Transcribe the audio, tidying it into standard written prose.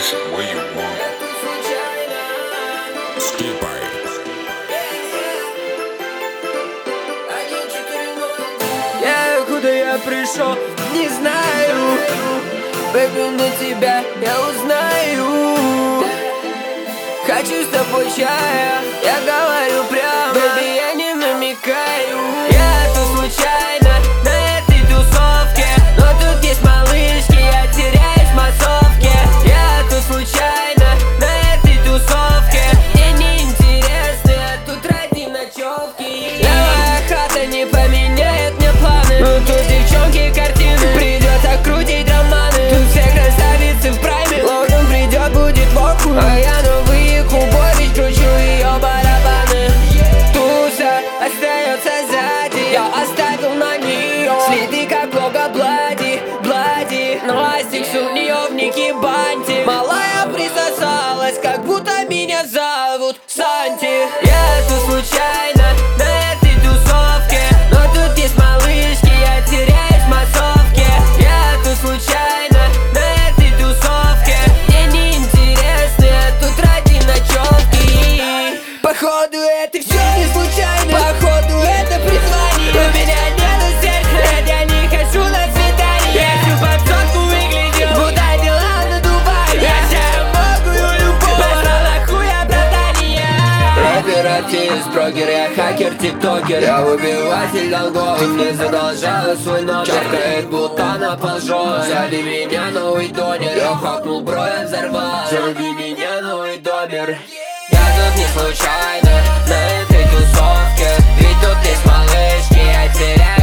it where you want it. Skipper. Куда я пришел, не знаю. Бэби, на тебя я узнаю. Хочу с тобой чая, я говорю прямо. Бэби, я не намекаю. Я тут случайно на этой тусовке, но тут есть малышки, я теряюсь в массовке. Я тут случайно на этой тусовке, мне неинтересны, а тут ради ночевки. Новая хата не поменяет мне планы, но тут девчонки картины, придется крутить романы. Тут все красавицы в прайме, Логан придет, будет локу, а я новые кубович, кручу ее барабаны. Туса остается сзади, я оставил на нее следы, как лого Блади, Блади. Настик, у нее в нике бантик. Малая присосалась, как будто меня зовут Санти. Я тут случайно на этой тусовке, но тут есть малышки, я теряюсь в массовке. Я тут случайно на этой тусовке, мне неинтересны, а тут ради ночевки. Походу это все не случайно, походу это призвание. У меня нету сердца, я не хочу на свидание. Я всю подсотку выглядел, будто дела на Дубае. Я чаю могу любовь, пошла нахуй оправдания. Рэпер, артист, брокер, я хакер, тиктокер. Я выбиватель долгов, не задолжаю свой номер. Чаркает, будто на пожог. Зови меня новый донер, я хакнул бро, я взорвал. Зови меня новый домер. Я тут не случайно на этой тусовке, ведь тут есть малышки, я теряю